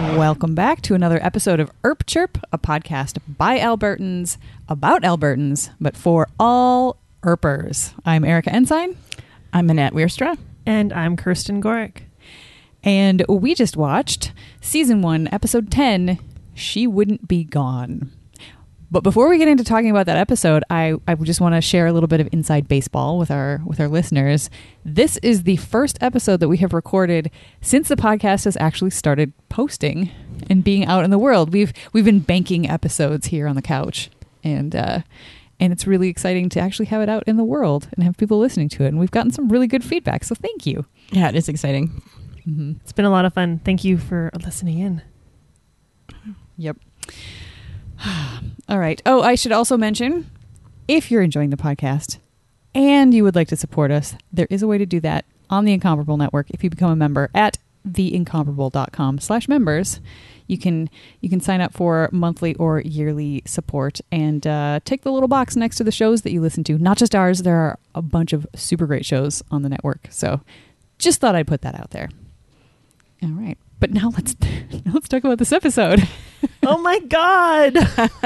Welcome back to another episode of Erp Chirp, a podcast by Albertans, about Albertans, but for all Erpers. I'm Erica Ensign. I'm Annette Weerstra. And I'm Kirsten Gorick. And we just watched Season 1, Episode 10, She Wouldn't Be Gone. But before we get into talking about that episode, I just want to share a little bit of inside baseball with our listeners. This is the first episode that we have recorded since the podcast has actually started posting and being out in the world. We've been banking episodes here on the couch, and it's really exciting to actually have it out in the world and have people listening to it. And we've gotten some really good feedback, so thank you. Yeah, it is exciting. Mm-hmm. It's been a lot of fun. Thank you for listening in. Yep. All right. Oh, I should also mention, if you're enjoying the podcast and you would like to support us, there is a way to do that on the Incomparable Network. If you become a member at theincomparable.com/members, you can sign up for monthly or yearly support and take the little box next to the shows that you listen to. Not just ours. There are a bunch of super great shows on the network. So just thought I'd put that out there. All right. But now let's talk about this episode. Oh my God.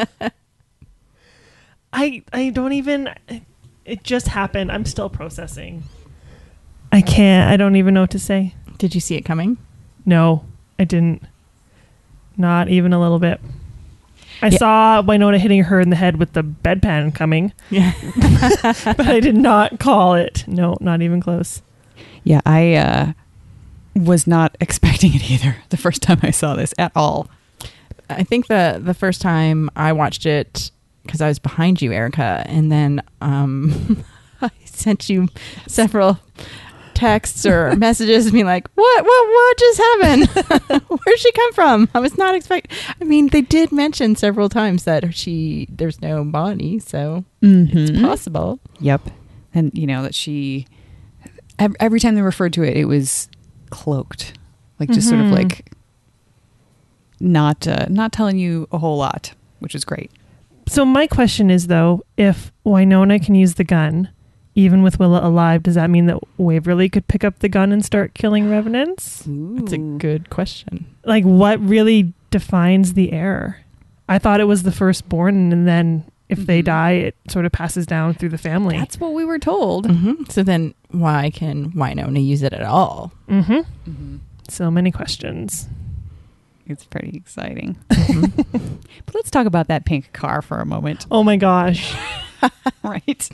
I don't even, it just happened. I'm still processing. I don't even know what to say. Did you see it coming? No, I didn't. Not even a little bit. I saw Winona hitting her in the head with the bedpan coming. Yeah. But I did not call it. No, not even close. Yeah, I was not expecting it either the first time I saw this at all. I think the first time I watched it, because I was behind you, Erica, and then I sent you several texts or messages being like, what just happened? Where'd she come from? I was not expecting. I mean, they did mention several times that there's no body, so it's possible. Yep. And that she, every time they referred to it, it was cloaked, like just sort of like not telling you a whole lot, which is great. So my question is, though, if Winona can use the gun, even with Willa alive, does that mean that Waverly could pick up the gun and start killing revenants? That's a good question. Like, what really defines the heir? I thought it was the firstborn, and then if they die, it sort of passes down through the family. That's what we were told. So then why can Winona use it at all? So many questions. It's pretty exciting. But let's talk about that pink car for a moment. Oh my gosh. Right.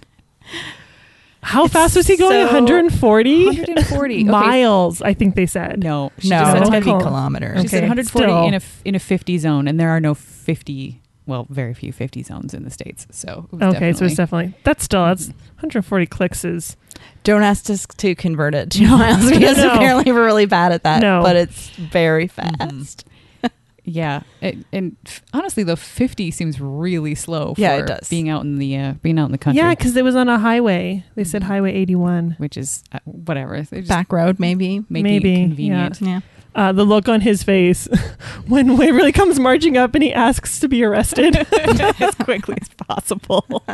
How fast was he going? 140? 140 miles, I think they said. No, It's got to be kilometers. She said Okay, 140 still. in a 50 zone, and there are no 50. Well, very few 50 zones in the States. So it was So it's definitely that's 140 clicks is. Don't ask us to convert it to miles because apparently we're really bad at that. No. But it's very fast. Yeah, and honestly, though, 50 seems really slow. For it does. Being out in the country. Yeah, because it was on a highway. They said Highway 81, which is whatever. They just Back road, maybe. making it convenient. Yeah. the look on his face when Waverly comes marching up and he asks to be arrested As quickly as possible.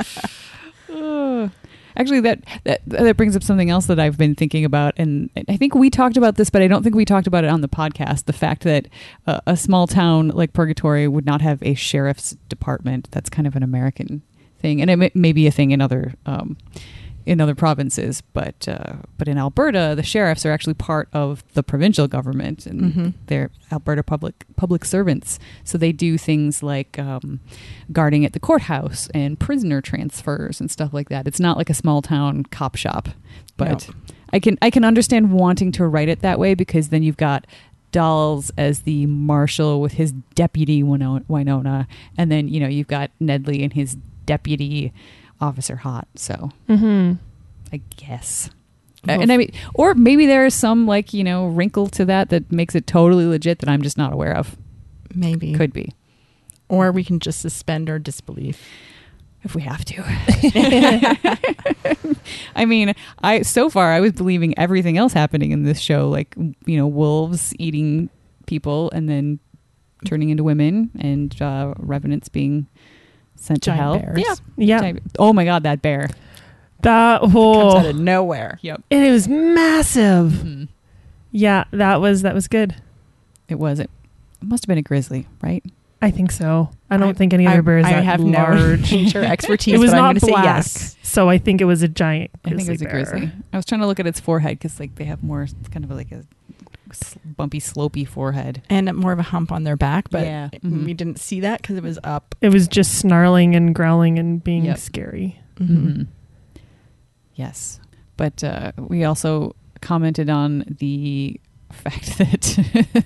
Actually, that brings up something else that I've been thinking about, and I think we talked about this, but I don't think we talked about it on the podcast. The fact that a small town like Purgatory would not have a sheriff's department. That's kind of an American thing, and it may be a thing in other provinces, but in Alberta, the sheriffs are actually part of the provincial government, and they're Alberta public servants. So they do things like guarding at the courthouse and prisoner transfers and stuff like that. It's not like a small town cop shop, but no. I can understand wanting to write it that way, because then you've got Dolls as the marshal with his deputy Winona, and then you've got Nedley and his deputy Officer Hot. So I guess. And I mean, or maybe there is some wrinkle to that makes it totally legit that I'm just not aware of. Maybe. Could be. Or we can just suspend our disbelief. If we have to. I mean, so far I was believing everything else happening in this show, like, wolves eating people and then turning into women, and revenants being sent to hell. Bears. Yeah. Oh my God, that bear. That comes out of nowhere. Yep. And it was massive. Yeah, that was good. It was. must have been a grizzly, right? I think so. I don't think any other bear is that have large. no nature expertise. It was but I'm not gonna black, say yes. so I think it was a giant I think it was a bear. grizzly. I was trying to look at its forehead because like they have more kind of like a bumpy, slopey forehead. And more of a hump on their back, but Yeah. Mhm. we didn't see that because it was up. It was just snarling and growling and being Yep. scary. Mm-hmm. Yes. But we also commented on the fact that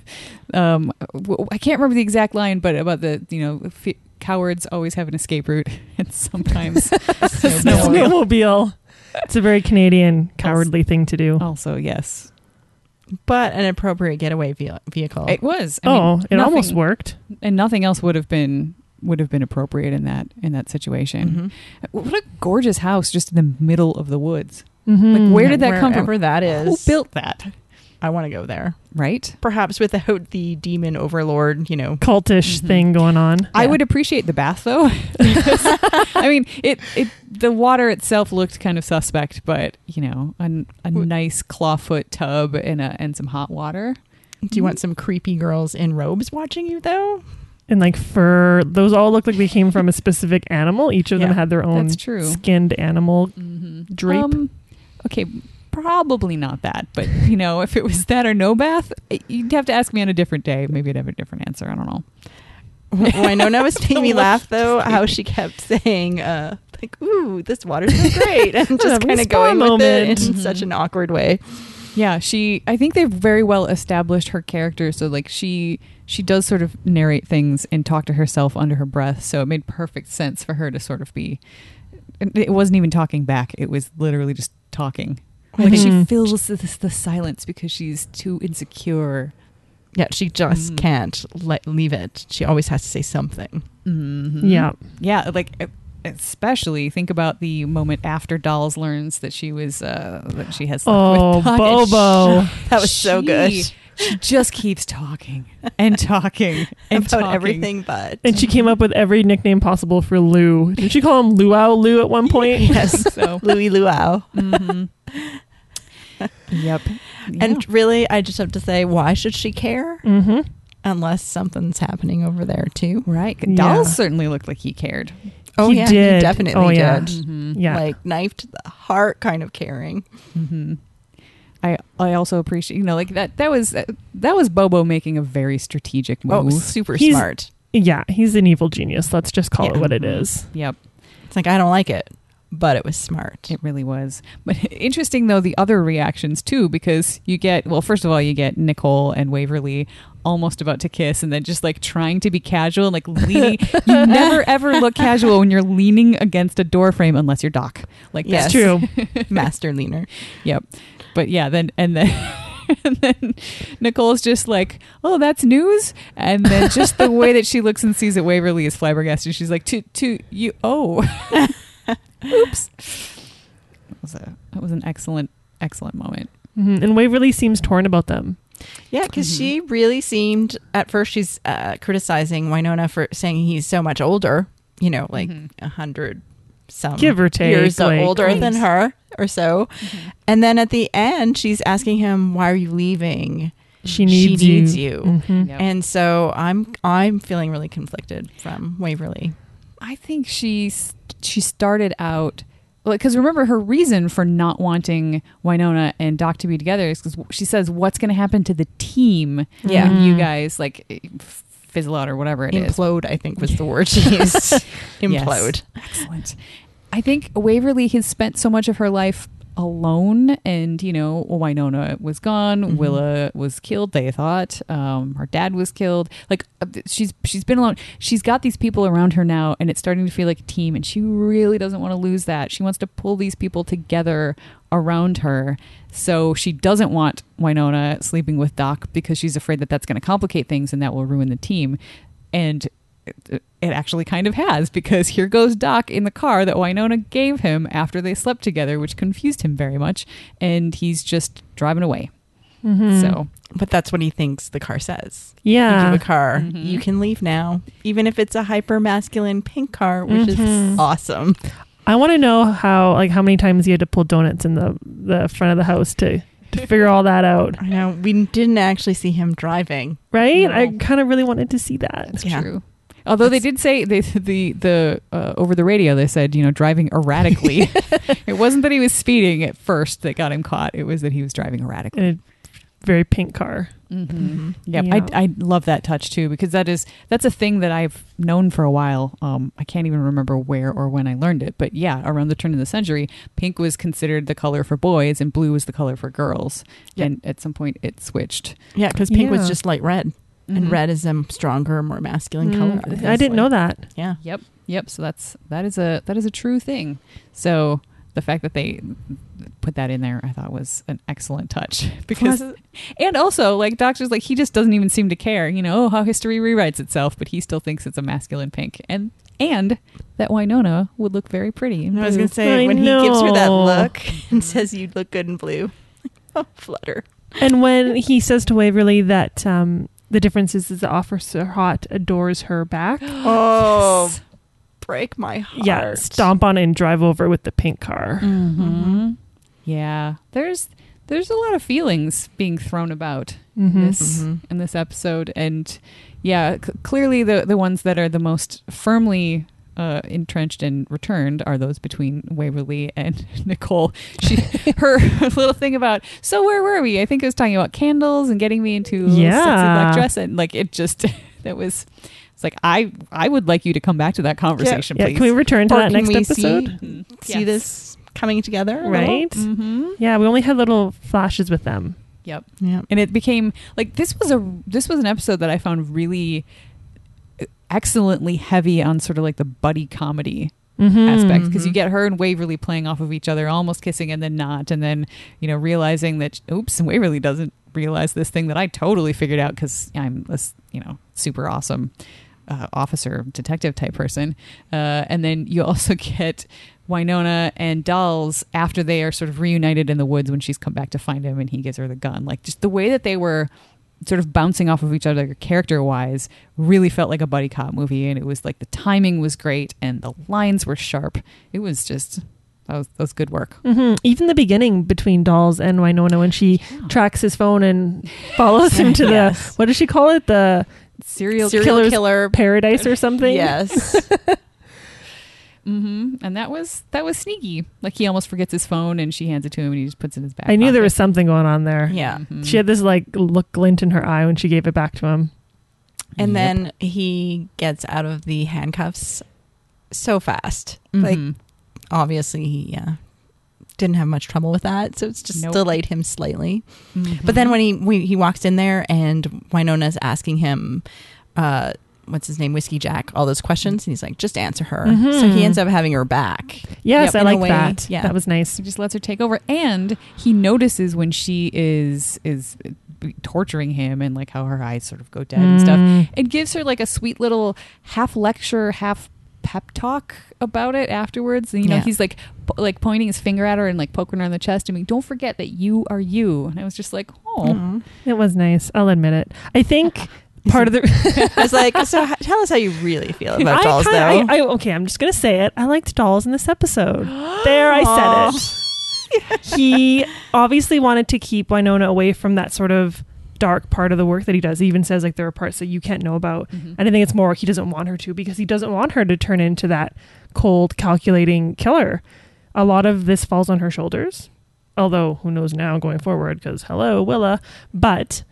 I can't remember the exact line, but about the, cowards always have an escape route, and sometimes Snowmobile. It's a very Canadian cowardly thing to do. also, yes. But an appropriate getaway vehicle. It was. It almost nothing- worked. And nothing else would have been appropriate in that situation. Mhm. What a gorgeous house just in the middle of the woods. Mhm. Like, where did that come from? Wherever that is. Who built that? I want to go there. Right? Perhaps without the demon overlord, cultish Mhm. thing going on? I Yeah. would appreciate the bath though. Because, I mean, the water itself looked kind of suspect, but a nice clawfoot tub and some hot water. Do you want some creepy girls in robes watching you, though? And like fur, those all look like they came from a specific animal. Each of them Yeah, had their own that's true. skinned animal drape. Okay, probably not that, but if it was that or no bath, you'd have to ask me on a different day. Maybe I'd have a different answer. I don't know. Winona was making me laugh, though, how she kept saying, ooh, this water's so great. And just Having kind a of going spa with it in moment. such an awkward way. Yeah, I think they've very well established her character. So like she does sort of narrate things and talk to herself under her breath. So it made perfect sense for her to sort of be, it wasn't even talking back. It was literally just talking. Like she Mhm. fills the silence because she's too insecure. Yeah, she just can't leave it. She always has to say something. Mm-hmm. Yeah. Yeah, like especially think about the moment after Dolls learns that she was that she has slept Oh, with Doc. Bobo. That was so good. She just keeps talking and talking and About talking. everything but. And she came up with every nickname possible for Lou. Did she call him Luau Lou at one point? Yes. So, Louis Luau. mhm. Yep. And really, I just have to say, why should she care? Mm-hmm. Unless something's happening over there, too. right. Yeah. Dolls certainly looked like he cared. Oh, He yeah, did. he definitely Oh, yeah. did. Mhm. Yeah. Like, knife to the heart kind of caring. Mm-hmm. I also appreciate like that was Bobo making a very strategic move. Oh, super He's- smart. Yeah, he's an evil genius. Let's just call it Yeah. what it is. Yep. It's like, I don't like it, but it was smart. It really was. But interesting, though, the other reactions, too, because first of all, you get Nicole and Waverly almost about to kiss and then just like trying to be casual and like leaning. You never, ever look casual when you're leaning against a door frame unless you're Doc. Like, Yes. that's True. Master leaner. Yep. But yeah, then and then Nicole's just like, oh, that's news. And then just the way that she looks and sees that Waverly is flabbergasted, she's like, to you, oh. Oops. That was an excellent moment. Mhm. And Waverly seems torn about them. Yeah, because she really seemed, at first she's criticizing Winona for saying he's so much older, like 100 some Give or take, years like- older than Thanks. her or so. And then at the end, she's asking him, why are you leaving? She needs you. Mhm. Yep. And so I'm feeling really conflicted from Waverly. I think she started out because remember her reason for not wanting Winona and Doc to be together is because she says what's going to happen to the team Yeah. when you guys like fizzle out or whatever it is. Implode, I think was the word she used. Implode. Yes. Excellent. I think Waverly has spent so much of her life alone, and Winona was gone. Willa was killed. They thought her dad was killed. Like she's been alone. She's got these people around her now, and it's starting to feel like a team. And she really doesn't want to lose that. She wants to pull these people together around her. So she doesn't want Winona sleeping with Doc because she's afraid that that's going to complicate things and that will ruin the team. And it actually kind of has, because here goes Doc in the car that Winona gave him after they slept together, which confused him very much, and he's just driving away. Mhm. So But that's what he thinks the car says. Yeah. You give a car, Mhm. you can leave now, even if it's a hyper masculine pink car, which is Mhm. awesome. I want to know how many times you had to pull donuts in the front of the house to to figure all that out. I know we didn't actually see him driving. Right? No. I kind of really wanted to see that. That's Yeah. true. Although they did say the over the radio, they said, driving erratically. It wasn't that he was speeding at first that got him caught. It was that he was driving erratically. In a very pink car. Mm-hmm. Yep. Yeah. I love that touch too, because that's a thing that I've known for a while. I can't even remember where or when I learned it, but yeah, around the turn of the century, pink was considered the color for boys and blue was the color for girls. Yep. And at some point it switched. Yeah, because pink Yeah. was just like red, and Mhm. red is a stronger, more masculine color. I didn't know that. Yeah. Yep. So that is a true thing. So the fact that they put that in there, I thought was an excellent touch. Because, and also, like, Doctor's like, he just doesn't even seem to care, how history rewrites itself, but he still thinks it's a masculine pink. And that Winona would look very pretty in I was blue. going to say, I when he gives her that know. look and says, "You'd look good in blue," oh, flutter. And when he says to Waverly that the difference is that Officer Hot adores her back. Oh, break my heart. Yeah, stomp on it and drive over with the pink car. Mm-hmm. Yeah. There's a lot of feelings being thrown about Mhm. in this episode. And yeah, clearly the ones that are the most firmly entrenched and returned are those between Waverly and Nicole. Her little thing about, so where were we? I think it was talking about candles and getting me into a little sexy black dress, and like it just it's like I would like you to come back to that conversation, Yeah, please. can we return to Or that can next we episode? see Yes. this coming together? a Right? Mm-hmm. Yeah, we only had little flashes with them. Yep. little? Yeah. And it became like this was an episode that I found really excellently heavy on sort of like the buddy comedy aspect, because you get her and Waverly playing off of each other, almost kissing and then not, and then realizing that oops, Waverly doesn't realize this thing that I totally figured out because I'm a super awesome officer detective type person, and then you also get Winona and Dolls after they are sort of reunited in the woods when she's come back to find him and he gives her the gun. Like just the way that they were sort of bouncing off of each other character wise really felt like a buddy cop movie, and it was like the timing was great and the lines were sharp. It was just that was good work. Even the beginning between Dolls and Winona when she tracks his phone and follows him to Yes. the, what does she call it? The Serial Killer's killer. paradise or something? Yes. And that was sneaky. Like he almost forgets his phone and she hands it to him and he just puts it in his back I knew there pocket. was something going on there. Yeah. Mhm. She had this like glint in her eye when she gave it back to him. And Yep. then he gets out of the handcuffs so fast. Mhm. Like, obviously, he didn't have much trouble with that. So it's just Nope. delayed him slightly. Mhm. But then when he walks in there and Winona's asking him, what's his name, Whiskey Jack, all those questions, and he's like, just answer her. Mhm. So he ends up having her back. Yes, Yep, I in a like way, that. yeah. That was nice. He just lets her take over, and he notices when she is torturing him and like how her eyes sort of go dead and stuff. It gives her like a sweet little half lecture, half pep talk about it afterwards. And, Yeah. he's like pointing his finger at her and like poking her on the chest and being, don't forget that you are you. And I was just like, oh, Mhm. It was nice. I'll admit it. I think part of the I was like, so tell us how you really feel about Dolls, though. okay, I'm just gonna say it. I liked Dolls in this episode. There, I said it. He obviously wanted to keep Winona away from that sort of dark part of the work that he does. He even says like there are parts that you can't know about. Mhm. And I think it's more he doesn't want her to, because he doesn't want her to turn into that cold, calculating killer. A lot of this falls on her shoulders. Although who knows now going forward, because hello, Willa. But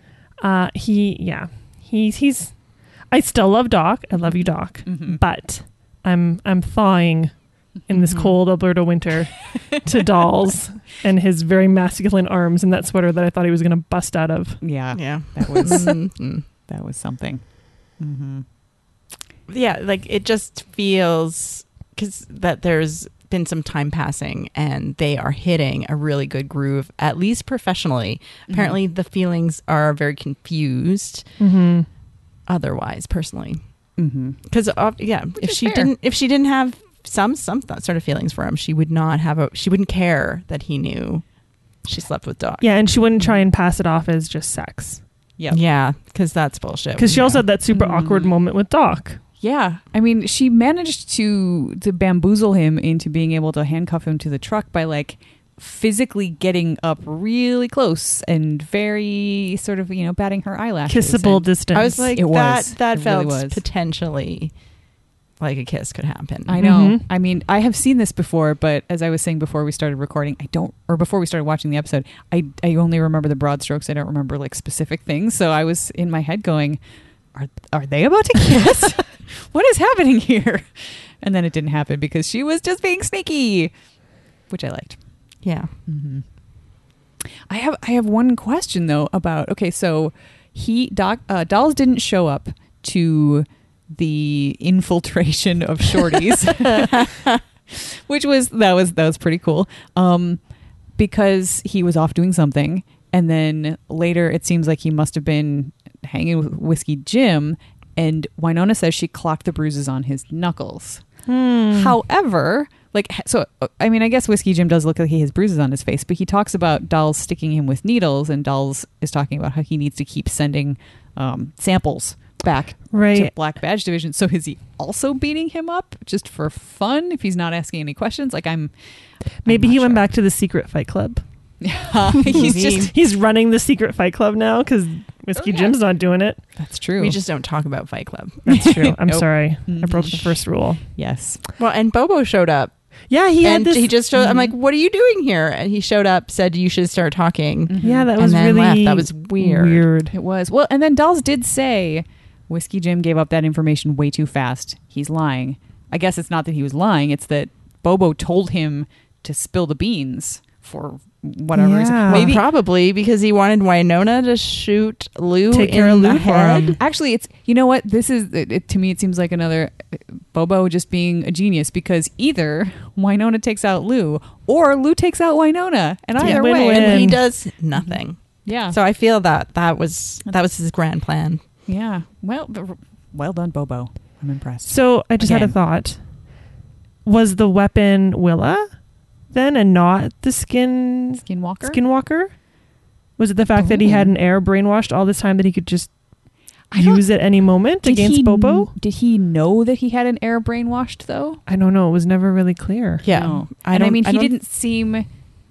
he's I still love Doc. I love you, Doc. Mhm. But I'm thawing in this cold Alberta winter to Dolls and his very masculine arms and that sweater that I thought he was going to bust out of. Yeah, Yeah. that was Mhm. that was something. Mm-hmm. Yeah, like it just feels because that there's been some time passing and they are hitting a really good groove, at least professionally. Apparently the feelings are very confused Mm-hmm. otherwise, personally. Mm-hmm. Because if is she fair. didn't have some sort of feelings for him, she wouldn't care that he knew she slept with Doc. Yeah, and she wouldn't try and pass it off as just sex. Yep. Yeah, because that's bullshit. Because she also had that super Mm. awkward moment with Doc. Yeah. I mean, she managed to bamboozle him into being able to handcuff him to the truck by like physically getting up really close and very sort of, batting her eyelashes. Kissable And distance. I was like, It was. that It felt really was. potentially like a kiss could happen. I know. Mhm. I mean, I have seen this before, but as I was saying before we started recording, before we started watching the episode, I only remember the broad strokes. I don't remember like specific things. So I was in my head going, are they about to kiss? What is happening here? And then it didn't happen because she was just being sneaky, which I liked. Yeah. Mm-hmm. I have one question though about, okay, so Dolls didn't show up to the infiltration of shorties, which was pretty cool, because he was off doing something, and then later it seems like he must have been hanging with Whiskey Jim, and Winona says she clocked the bruises on his knuckles. However, I mean, I guess Whiskey Jim does look like he has bruises on his face, but he talks about Dolls sticking him with needles, and Dolls is talking about how he needs to keep sending samples back to Right. Black Badge Division. So is he also beating him up just for fun if he's not asking any questions? Like Maybe he went sure. back to the secret fight club. He's He's running the secret fight club now because Whiskey Oh, yeah. Jim's not doing it. That's true. We just don't talk about Fight Club. That's true. I'm Nope. sorry. I broke the first rule. Yes. Well, and Bobo showed up. Yeah, he had And this. he just showed I'm like, what are you doing here? And he showed up, said you should start talking. Yeah, that And was then really left. That was weird. It was. Well, and then Dolls did say Whiskey Jim gave up that information way too fast. He's lying. I guess it's not that he was lying. It's that Bobo told him to spill the beans for whatever reason. Yeah. Maybe. Probably because he wanted Winona to shoot Lou Take care in of the Lou for head. him. Actually, it's, you know what? This is, to me, it seems like another Bobo just being a genius, because either Winona takes out Lou or Lou takes out Winona. And Yeah, either win-win. way. And he does nothing. Yeah. So I feel that was his grand plan. Yeah. Well done, Bobo. I'm impressed. So I just had a Again. thought. Was the weapon Willa then and not the Skinwalker? Was it the fact that he had an air brainwashed all this time that he could just use at any moment against Bobo? Did he know that he had an air brainwashed, though? I don't know. It was never really clear. Yeah. No. I And I mean, he don't- didn't seem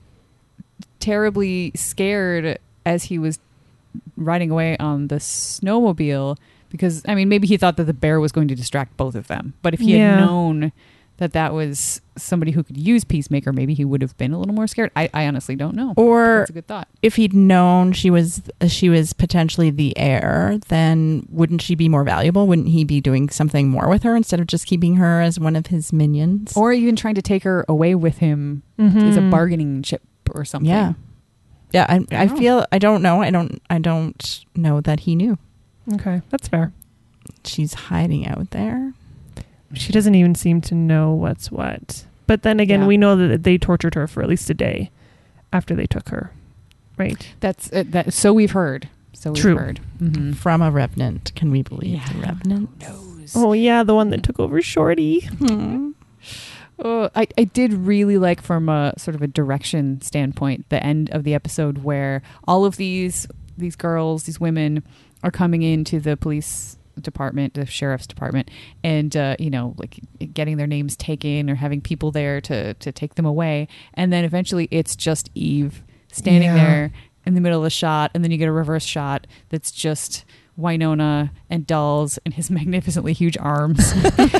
terribly scared as he was riding away on the snowmobile, because, I mean, maybe he thought that the bear was going to distract both of them. But if he Yeah. had known that was somebody who could use Peacemaker, maybe he would have been a little more scared. I honestly don't know. Or That's a good thought. if he'd known she was potentially the heir, then wouldn't she be more valuable? Wouldn't he be doing something more with her instead of just keeping her as one of his minions? Or even trying to take her away with him Mhm. as a bargaining chip or something. yeah, yeah. I know. feel I don't know. I don't know that he knew. Okay, that's fair. She's hiding out there. She doesn't even seem to know what's what. But then again, Yeah. we know that they tortured her for at least a day after they took her. Right? That's that. So we've heard. True. Mm-hmm. From a revenant. Can we believe the revenant? Oh, yeah, the one that took over Shorty. Hmm. I did really like, from a sort of a direction standpoint, the end of the episode where all of these girls, these women, are coming into the police department, the sheriff's department, and like getting their names taken or having people there to take them away, and then eventually it's just Eve standing Yeah. there in the middle of the shot, and then you get a reverse shot that's just Winona and Dolls and his magnificently huge arms.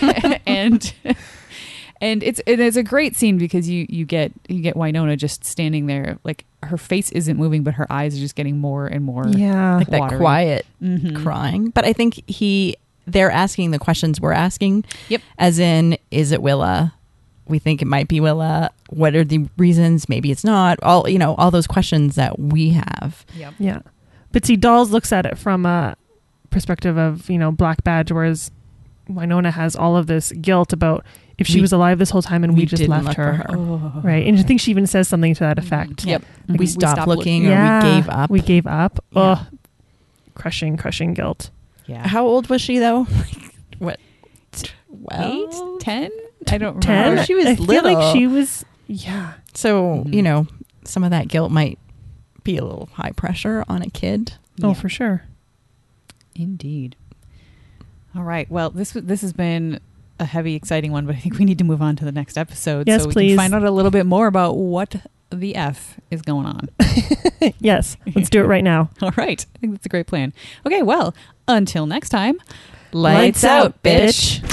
And it's a great scene because you get Winona just standing there, like her face isn't moving, but her eyes are just getting more and more. Yeah. Like that watery. quiet Mhm. crying. But I think they're asking the questions we're asking. Yep. As in, is it Willa? We think it might be Willa. What are the reasons? Maybe it's not. All those questions that we have. Yep. Yeah. But see, Dolls looks at it from a perspective of, Black Badge, whereas Winona has all of this guilt about if she was alive this whole time and we just didn't left look her. for her. Right. And I think she even says something to that effect. Yep. We We stopped stopped looking, looking. or we gave up. We gave up. Yeah. Oh, crushing guilt. Yeah. How old was she though? What? 8, 12? 10? I don't 10? remember. She was I feel little. like she was, yeah. So, Mhm. some of that guilt might be a little high pressure on a kid. Oh, Yeah. for sure. Indeed. All right. Well, this has been a heavy, exciting one, but I think we need to move on to the next episode Yes, so we please. can find out a little bit more about what the F is going on. Yes, let's do it right now. All right. I think that's a great plan. Okay, well, until next time. Lights out, bitch.